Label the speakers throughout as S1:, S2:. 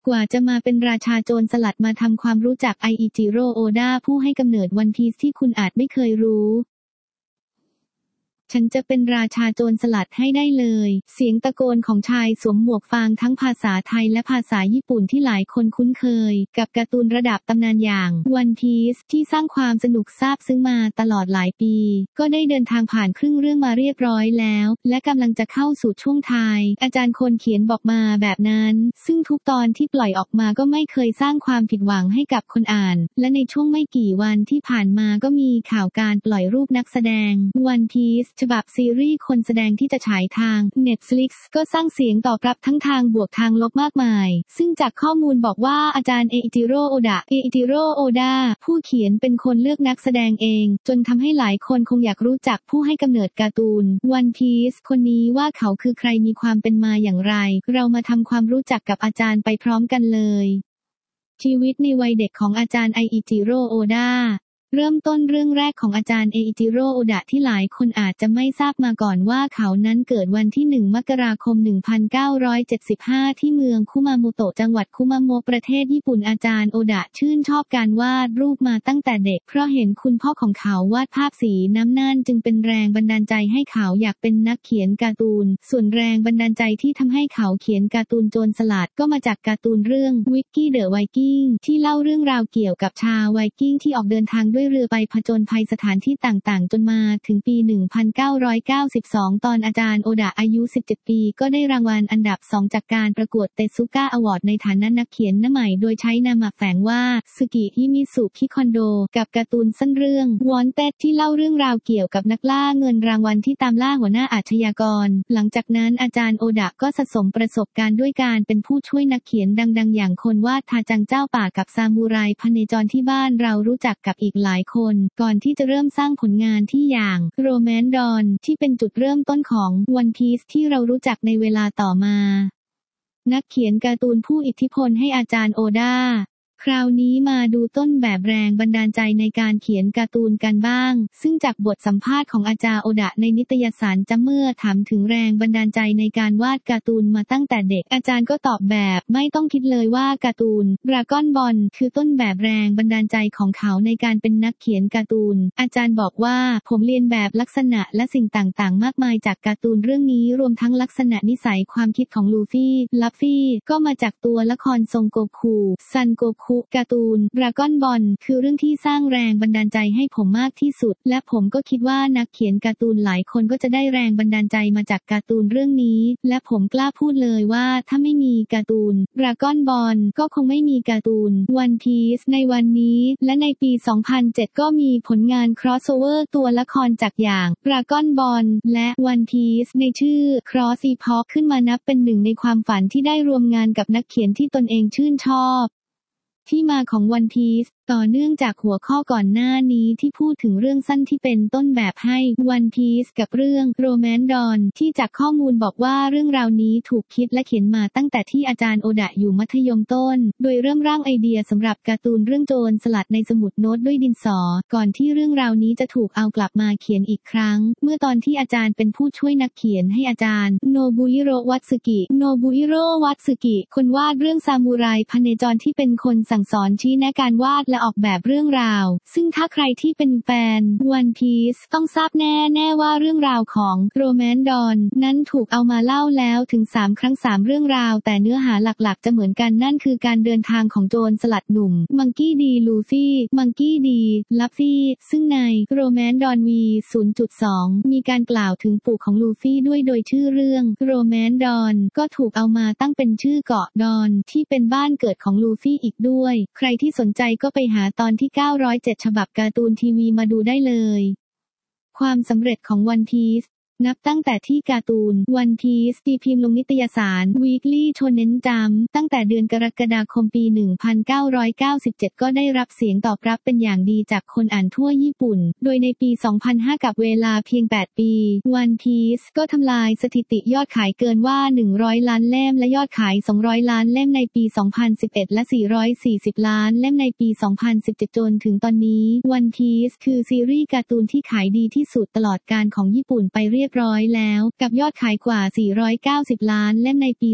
S1: กว่าจะมาเป็นราชาโจรสลัดมาทำความรู้จักไออิจิโร่โอดาผู้ให้กำเนิดวันพีซที่คุณอาจไม่เคยรู้ฉันจะเป็นราชาโจรสลัดให้ได้เลยเสียงตะโกนของชายสวมหมวกฟางทั้งภาษาไทยและภาษาญี่ปุ่นที่หลายคนคุ้นเคยกับการ์ตูนระดับตำนานอย่างวันพีซที่สร้างความสนุกซาบซึ้งมาตลอดหลายปีก็ได้เดินทางผ่านครึ่งเรื่องมาเรียบร้อยแล้วและกำลังจะเข้าสู่ช่วงท้ายอาจารย์คนเขียนบอกมาแบบนั้นซึ่งทุกตอนที่ปล่อยออกมาก็ไม่เคยสร้างความผิดหวังให้กับคนอ่านและในช่วงไม่กี่วันที่ผ่านมาก็มีข่าวการปล่อยรูปนักแสดงวันพีซฉบับซีรีส์คนแสดงที่จะฉายทาง Netflix ก็สร้างเสียงตอบรับทั้งทางบวกทางลบมากมายซึ่งจากข้อมูลบอกว่าอาจารย์เออิจิโร่โอดาผู้เขียนเป็นคนเลือกนักแสดงเองจนทำให้หลายคนคงอยากรู้จักผู้ให้กำเนิดการ์ตูน One Piece คนนี้ว่าเขาคือใครมีความเป็นมาอย่างไรเรามาทำความรู้จักกับอาจารย์ไปพร้อมกันเลยชีวิตในวัยเด็กของอาจารย์ไออิจิโร่โอดาเริ่มต้นเรื่องแรกของอาจารย์เออิจิโร่โอดะที่หลายคนอาจจะไม่ทราบมาก่อนว่าเขานั้นเกิดวันที่ 1 มกราคม 1975 ที่เมืองคุมาโมโตะจังหวัดคุมาโมะประเทศญี่ปุ่นอาจารย์โอดะชื่นชอบการวาดรูปมาตั้งแต่เด็กเพราะเห็นคุณพ่อของเขาวาดภาพสีน้ำนั่นจึงเป็นแรงบันดาลใจให้เขาอยากเป็นนักเขียนการ์ตูนส่วนแรงบันดาลใจที่ทำให้เขาเขียนการ์ตูนโจรสลัดก็มาจากการ์ตูนเรื่องวิกกี้เดอะไวกิ้งที่เล่าเรื่องราวเกี่ยวกับชาวไวกิ้งที่ออกเดินทางด้วยเรือไปผจญภัยสถานที่ต่างๆจนมาถึงปี 1992 ตอนอาจารย์โอดะอายุ 17 ปีก็ได้รางวัลอันดับ 2 จากการประกวดเตซุก้าอวอร์ดในฐานะนักเขียนหน้าใหม่โดยใช้นามแฝงว่าสึกิฮิมิสุคิคอนโดกับการ์ตูนสั้นเรื่องวอนเต็ดที่เล่าเรื่องราวเกี่ยวกับนักล่าเงินรางวัลที่ตามล่าหัวหน้าอาชญากรหลังจากนั้นอาจารย์โอดะก็สะสมประสบการณ์ด้วยการเป็นผู้ช่วยนักเขียนดังๆอย่างคนวาดทาจังเจ้าป่ากับซามูไรพเนจรที่บ้านเรารู้จักกับอีกหลายคนก่อนที่จะเริ่มสร้างผลงานที่อย่างโรแมนดอนที่เป็นจุดเริ่มต้นของวันพีซที่เรารู้จักในเวลาต่อมานักเขียนการ์ตูนผู้อิทธิพลให้อาจารย์โอดาคราวนี้มาดูต้นแบบแรงบันดาลใจในการเขียนการ์ตูนกันบ้างซึ่งจากบทสัมภาษณ์ของอาจารย์โอดะในนิตยสารจัมเมื่อถามถึงแรงบันดาลใจในการวาดการ์ตูนมาตั้งแต่เด็กอาจารย์ก็ตอบแบบไม่ต้องคิดเลยว่าการ์ตูนดราก้อนบอลคือต้นแบบแรงบันดาลใจของเขาในการเป็นนักเขียนการ์ตูนอาจารย์บอกว่าผมเรียนแบบลักษณะและสิ่งต่างๆมากมายจากการ์ตูนเรื่องนี้รวมทั้งลักษณะนิสัยความคิดของลูฟี่ลัฟฟี่ก็มาจากตัวละครซงโกคูซันโกคุการ์ตูนดราก้อนบอลคือเรื่องที่สร้างแรงบันดาลใจให้ผมมากที่สุดและผมก็คิดว่านักเขียนการ์ตูนหลายคนก็จะได้แรงบันดาลใจมาจากการ์ตูนเรื่องนี้และผมกล้าพูดเลยว่าถ้าไม่มีการ์ตูนดราก้อนบอลก็คงไม่มีการ์ตูนวันพีซในวันนี้และในปี 2007 ก็มีผลงาน crossover ตัวละครจากอย่างดราก้อนบอลและวันพีซในชื่อ Cross Epoch ขึ้นมานับเป็นหนึ่งในความฝันที่ได้รวมงานกับนักเขียนที่ตนเองชื่นชอบที่มาของวันพีซต่อเนื่องจากหัวข้อก่อนหน้านี้ที่พูดถึงเรื่องสั้นที่เป็นต้นแบบให้วันพีซกับเรื่องโรแมนดอนที่จากข้อมูลบอกว่าเรื่องราวนี้ถูกคิดและเขียนมาตั้งแต่ที่อาจารย์โอดะอยู่มัธยมต้นโดยเริ่มร่างไอเดียสำหรับการ์ตูนเรื่องโจรสลัดในสมุดโน้ตด้วยดินสอก่อนที่เรื่องราวนี้จะถูกเอากลับมาเขียนอีกครั้งเมื่อตอนที่อาจารย์เป็นผู้ช่วยนักเขียนให้อาจารย์โนบุฮิโร่วัตสึกิคนวาดเรื่องซามูไรพเนจรที่เป็นคนสั่งสอนชี้แนะการวาดและออกแบบเรื่องราวซึ่งถ้าใครที่เป็นแฟน One Piece ต้องทราบแน่ว่าเรื่องราวของโรแมนดอนนั้นถูกเอามาเล่าแล้วถึง3 ครั้ง 3 เรื่องราวแต่เนื้อหาหลักๆจะเหมือนกันนั่นคือการเดินทางของโจรสลัดหนุ่มมังกี้ดีลูฟี่มังกี้ดีลัฟฟี่ซึ่งในโรแมนดอน V0.2 มีการกล่าวถึงปู่ของลูฟี่ด้วยโดยชื่อเรื่องโรแมนดอนก็ถูกเอามาตั้งเป็นชื่อเกาะดอนที่เป็นบ้านเกิดของลูฟี่อีกด้วยใครที่สนใจก็ไปหาตอนที่907ฉบับการ์ตูนทีวีมาดูได้เลยความสำเร็จของวันพีซนับตั้งแต่ที่การ์ตูน One Piece ตีพิมพ์ลงนิตยสาร Weekly Shonen Jump ตั้งแต่เดือนกรกฎาคมปี 1997 ก็ได้รับเสียงตอบรับเป็นอย่างดีจากคนอ่านทั่วญี่ปุ่นโดยในปี 2005 กับเวลาเพียง 8 ปี One Piece ก็ทำลายสถิติยอดขายเกินว่า 100 ล้านเล่มและยอดขาย 200 ล้านเล่มในปี 2011 และ 440 ล้านเล่มในปี 2017 จนถึงตอนนี้ One Piece คือซีรีส์การ์ตูนที่ขายดีที่สุดตลอดกาลของญี่ปุ่นไปเรียบยบร้อยแล้วกับยอดขายกว่า490ล้านเล่มในปี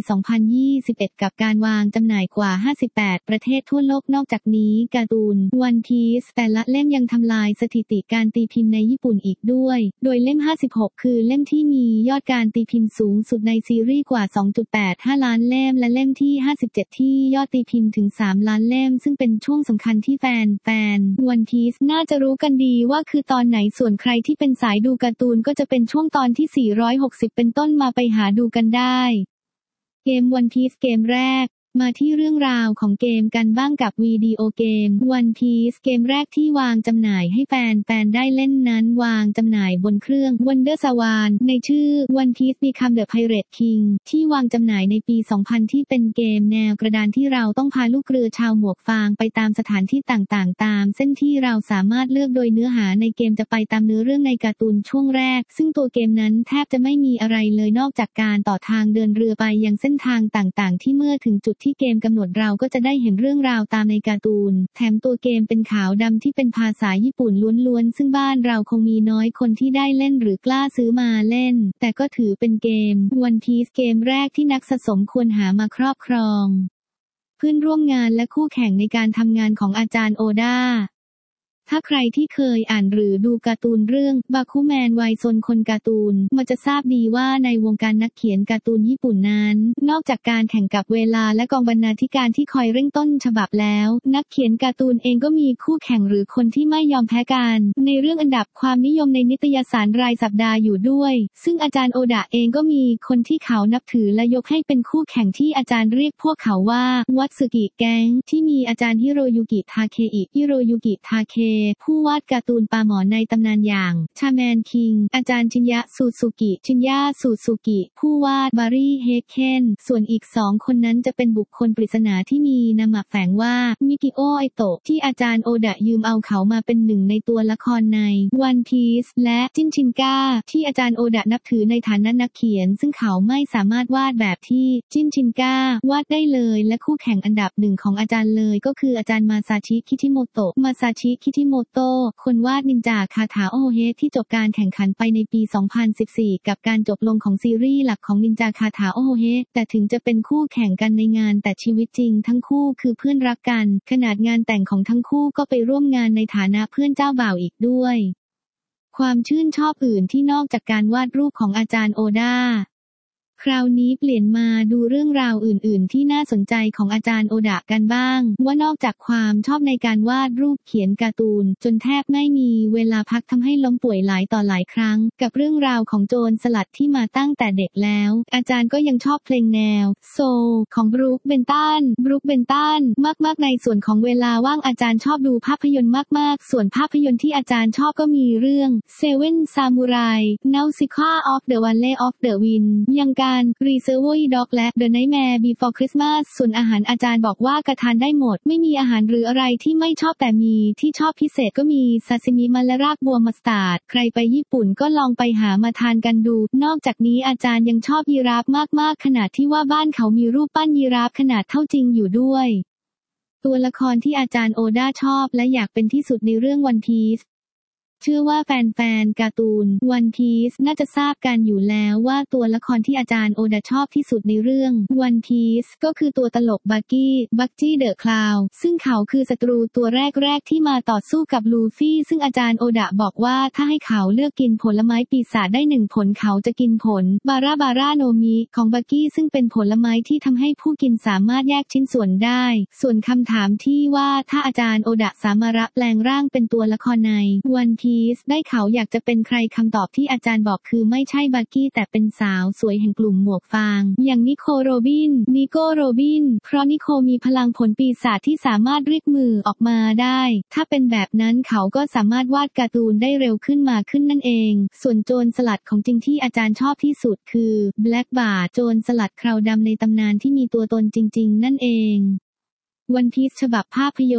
S1: 2021กับการวางจำหน่ายกว่า58ประเทศทั่วโลกนอกจากนี้การ์ตูน One Piece แต่ละเล่มยังทำลายสถิติการตีพิมพ์ในญี่ปุ่นอีกด้วยโดยเล่ม56คือเล่มที่มียอดการตีพิมพ์สูงสุดในซีรีส์กว่า 2.85 ล้านเล่มและเล่มที่57ที่ยอดตีพิมพ์ถึง3ล้านเล่มซึ่งเป็นช่วงสำคัญที่แฟน One Piece น่าจะรู้กันดีว่าคือตอนไหนส่วนใครที่เป็นสายดูการ์ตูนก็จะเป็นช่วงตอนที่460เป็นต้นมาไปหาดูกันได้เกม One Piece เกมแรกมาที่เรื่องราวของเกมกันบ้างกับวิดีโอเกม One Piece เกมแรกที่วางจำหน่ายให้แฟนได้เล่นนั้นวางจำหน่ายบนเครื่อง Wonder Swan ในชื่อ One Piece Become the Pirate King ที่วางจำหน่ายในปี 2000 ที่เป็นเกมแนวกระดานที่เราต้องพาลูกเรือชาวหมวกฟางไปตามสถานที่ต่างๆตามเส้นที่เราสามารถเลือกโดยเนื้อหาในเกมจะไปตามเนื้อเรื่องในการ์ตูนช่วงแรกซึ่งตัวเกมนั้นแทบจะไม่มีอะไรเลยนอกจากการต่อทางเดินเรือไปยังเส้นทางต่างๆที่เมื่อถึงจุดที่เกมกำหนดเราก็จะได้เห็นเรื่องราวตามในการ์ตูนแถมตัวเกมเป็นขาวดำที่เป็นภาษาญี่ปุ่นล้วนๆซึ่งบ้านเราคงมีน้อยคนที่ได้เล่นหรือกล้าซื้อมาเล่นแต่ก็ถือเป็นเกม One Piece เกมแรกที่นักสะสมควรหามาครอบครองเพื่อนร่วมงานและคู่แข่งในการทำงานของอาจารย์โอดาถ้าใครที่เคยอ่านหรือดูการ์ตูนเรื่องบาคุแมนวัยซนคนการ์ตูนมันจะทราบดีว่าในวงการนักเขียนการ์ตูนญี่ปุ่นนั้นนอกจากการแข่งกับเวลาและกองบรรณาธิการที่คอยเร่งต้นฉบับแล้วนักเขียนการ์ตูนเองก็มีคู่แข่งหรือคนที่ไม่ยอมแพ้กันในเรื่องอันดับความนิยมในนิตยสารรายสัปดาห์อยู่ด้วยซึ่งอาจารย์โอดะเองก็มีคนที่เขานับถือและยกให้เป็นคู่แข่งที่อาจารย์เรียกพวกเขาว่าวัตสึกิแก๊งที่มีอาจารย์ฮิโรยุกิทาเคผู้วาดการ์ตูนปลาหมอในตำนานอย่างชาแมนคิงอาจารย์ชินยะซูซูกิผู้วาดบารี่เฮเคนส่วนอีก2คนนั้นจะเป็นบุคคลปริศนาที่มีนามแฝงว่ามิกิโอไอโตะที่อาจารย์โอดะยืมเอาเขามาเป็นหนึ่งในตัวละครใน One Piece และจินชินกาที่อาจารย์โอดะนับถือในฐานะนักเขียนซึ่งเขาไม่สามารถวาดแบบที่จินชินกาวาดได้เลยและคู่แข่งอันดับหนึ่งของอาจารย์เลยก็คืออาจารย์มาซาชิคิทิโมโตะคนวาดนินจาคาถาโอโฮเฮที่จบการแข่งขันไปในปี 2014 กับการจบลงของซีรีส์หลักของนินจาคาถาโอโฮเฮแต่ถึงจะเป็นคู่แข่งกันในงานแต่ชีวิตจริงทั้งคู่คือเพื่อนรักกันขนาดงานแต่งของทั้งคู่ก็ไปร่วมงานในฐานะเพื่อนเจ้าบ่าวอีกด้วยความชื่นชอบอื่นที่นอกจากการวาดรูปของอาจารย์โอดาคราวนี้เปลี่ยนมาดูเรื่องราวอื่นๆที่น่าสนใจของอาจารย์โอดะกันบ้างว่านอกจากความชอบในการวาดรูปเขียนการ์ตูนจนแทบไม่มีเวลาพักทำให้ล้มป่วยหลายต่อหลายครั้งกับเรื่องราวของโจรสลัดที่มาตั้งแต่เด็กแล้วอาจารย์ก็ยังชอบเพลงแนวโซลของบรูคเบนตันมากๆในส่วนของเวลาว่างอาจารย์ชอบดูภาพยนตร์มากๆส่วนภาพยนตร์ที่อาจารย์ชอบก็มีเรื่อง Seven Samurai Nausicaa of the Valley of the Wind ยังReservoir Dogs และ The Nightmare Before Christmas ส่วนอาหารอาจารย์บอกว่ากระทานได้หมดไม่มีอาหารหรืออะไรที่ไม่ชอบแต่มีที่ชอบพิเศษก็มีซาซิมิมันและรากบัวมัสตาร์ดใครไปญี่ปุ่นก็ลองไปหามาทานกันดูนอกจากนี้อาจารย์ยังชอบยีราฟมากๆขนาดที่ว่าบ้านเขามีรูปปั้นยีราฟขนาดเท่าจริงอยู่ด้วยตัวละครที่อาจารย์โอดาชอบและอยากเป็นที่สุดในเรื่อง One Pieceเชื่อว่าแฟนๆการ์ตูน One Piece น่าจะทราบกันอยู่แล้วว่าตัวละครที่อาจารย์โอดาชอบที่สุดในเรื่อง One Piece ก็คือตัวตลกบักกี้เดอะคลาวน์ซึ่งเขาคือศัตรูตัวแรกที่มาต่อสู้กับลูฟี่ซึ่งอาจารย์โอดาบอกว่าถ้าให้เขาเลือกกินผลไม้ปีศาจได้1ผลเขาจะกินผลบาราโนมิของบักกี้ซึ่งเป็นผลไม้ที่ทำให้ผู้กินสามารถแยกชิ้นส่วนได้ส่วนคำถามที่ว่าถ้าอาจารย์โอดาสามารถแปลงร่างเป็นตัวละครใน One Pieceได้เขาอยากจะเป็นใครคำตอบที่อาจารย์บอกคือไม่ใช่บักกี้แต่เป็นสาวสวยแห่งกลุ่มหมวกฟางอย่างนิโกโรบินเพราะนิโคมีพลังผลปีศาจที่สามารถเรียกมือออกมาได้ถ้าเป็นแบบนั้นเขาก็สามารถวาดการ์ตูนได้เร็วขึ้นนั่นเองส่วนโจรสลัดของจริงที่อาจารย์ชอบที่สุดคือแบล็กบาร์ดโจรสลัดคราวดำในตำนานที่มีตัวตนจริงๆนั่นเองOne Piece ฉบับภาพยนตร์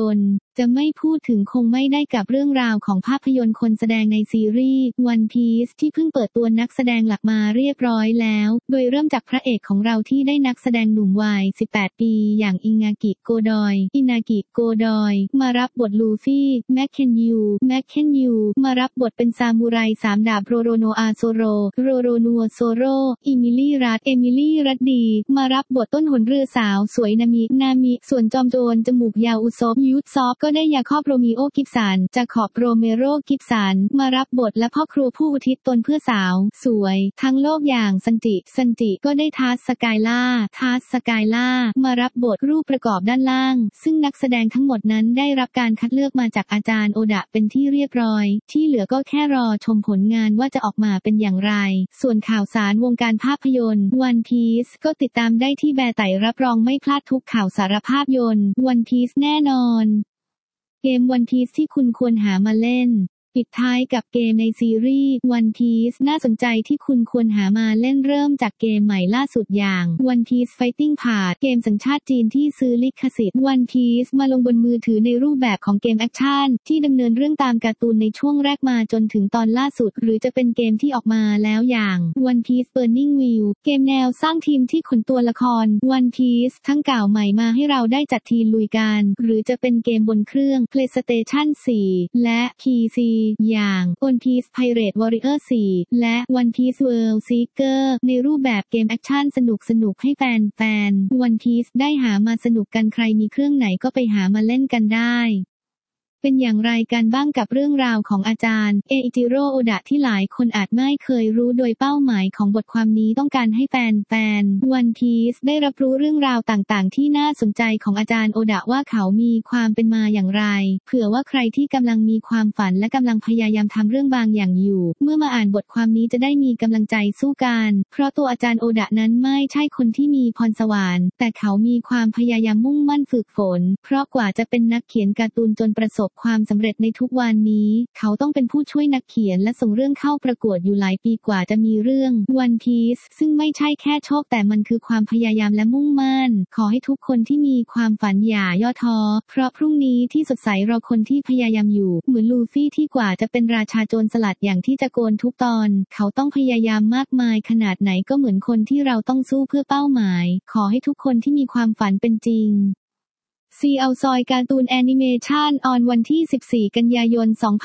S1: จะไม่พูดถึงคงไม่ได้กับเรื่องราวของภาพยนตร์คนแสดงในซีรีส์ One Piece ที่เพิ่งเปิดตัวนักแสดงหลักมาเรียบร้อยแล้วโดยเริ่มจากพระเอกของเราที่ได้นักแสดงหนุ่มวัย 18 ปีอย่างอินากิ โกดอยมารับบทลูฟี่แมคเคนยูมารับบทเป็นซามูไรสามดาบโรโรโนอาโซโรโซโรเอมิลี่รัตดีมารับบทต้นหนเรือสาวสวยนามิส่วนจอมโจรจมูกยาวอุซบยูทซอฟก็ได้ยาคอบโรมิโอกิฟสันจาขอบโรเมโรกิฟสันมารับบทและพ่อครัวผู้อุทิศตนเพื่อสาวสวยทั้งโลกอย่างซันจิก็ได้ทัสสกายล่ามารับบทรูปประกอบด้านล่างซึ่งนักแสดงทั้งหมดนั้นได้รับการคัดเลือกมาจากอาจารย์โอดะเป็นที่เรียบร้อยที่เหลือก็แค่รอชมผลงานว่าจะออกมาเป็นอย่างไรส่วนข่าวสารวงการภาพยนตร์ One Piece ก็ติดตามได้ที่แบร์ไต่รับรองไม่พลาดทุกข่าวสารภาพยนตร์ One Piece แน่นอนเกม One Piece ที่คุณควรหามาเล่นปิดท้ายกับเกมในซีรีส์ One Piece น่าสนใจที่คุณควรหามาเล่นเริ่มจากเกมใหม่ล่าสุดอย่าง One Piece Fighting Path เกมสัญชาติจีนที่ซื้อลิขสิทธิ์ One Piece มาลงบนมือถือในรูปแบบของเกมแอคชั่นที่ดำเนินเรื่องตามการ์ตูนในช่วงแรกมาจนถึงตอนล่าสุดหรือจะเป็นเกมที่ออกมาแล้วอย่าง One Piece Burning Wheel เกมแนวสร้างทีมที่ขนตัวละคร One Piece ทั้งเก่าใหม่มาให้เราได้จัดทีมลุยกันหรือจะเป็นเกมบนเครื่อง PlayStation 4 และ PCอย่าง One Piece Pirate Warrior 4 และ One Piece World Seeker ในรูปแบบเกมแอคชั่นสนุกให้แฟน One Piece ได้หามาสนุกกันใครมีเครื่องไหนก็ไปหามาเล่นกันได้เป็นอย่างไรกันบ้างกับเรื่องราวของอาจารย์เออิจิโร่โอดะที่หลายคนอาจไม่เคยรู้โดยเป้าหมายของบทความนี้ต้องการให้แฟน One Piece ได้รับรู้เรื่องราวต่างๆที่น่าสนใจของอาจารย์โอดะว่าเขามีความเป็นมาอย่างไรเผื่อว่าใครที่กำลังมีความฝันและกำลังพยายามทำเรื่องบางอย่างอยู่เมื่อมาอ่านบทความนี้จะได้มีกำลังใจสู้กันเพราะตัวอาจารย์โอดะนั้นไม่ใช่คนที่มีพรสวรรค์แต่เขามีความพยายามมุ่งมั่นฝึกฝนเพราะกว่าจะเป็นนักเขียนการ์ตูนจนประสบความสำเร็จในทุกวันนี้เขาต้องเป็นผู้ช่วยนักเขียนและส่งเรื่องเข้าประกวดอยู่หลายปีกว่าจะมีเรื่อง One Piece ซึ่งไม่ใช่แค่โชคแต่มันคือความพยายามและมุ่งมั่นขอให้ทุกคนที่มีความฝันอย่าย่อท้อเพราะพรุ่งนี้ที่สดใสรอคนที่พยายามอยู่เหมือนลูฟี่ที่กว่าจะเป็นราชาโจรสลัดอย่างที่จะโกนทุกตอนเขาต้องพยายามมากมายขนาดไหนก็เหมือนคนที่เราต้องสู้เพื่อเป้าหมายขอให้ทุกคนที่มีความฝันเป็นจริงซีเอาซอยการ์ตูนแอนิเมชันออนวันที่ 14 กันยายน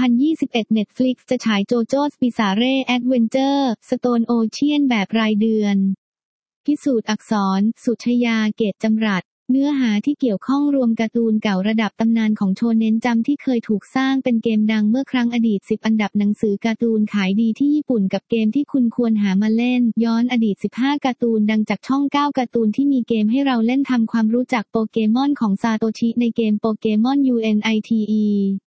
S1: 2021 Netflix จะฉายโจโจ้บิซาเร่แอดเวนเจอร์สโตนโอเชียนแบบรายเดือนพิสูจน์อักษรสุชยาเกตจำรัดเนื้อหาที่เกี่ยวข้องรวมการ์ตูนเก่าระดับตำนานของโชเน็นจัมป์ที่เคยถูกสร้างเป็นเกมดังเมื่อครั้งอดีต10อันดับหนังสือการ์ตูนขายดีที่ญี่ปุ่นกับเกมที่คุณควรหามาเล่นย้อนอดีต15การ์ตูนดังจากช่อง9การ์ตูนที่มีเกมให้เราเล่นทำความรู้จักโปเกมอนของซาโตชิในเกมโปเกมอน UNITE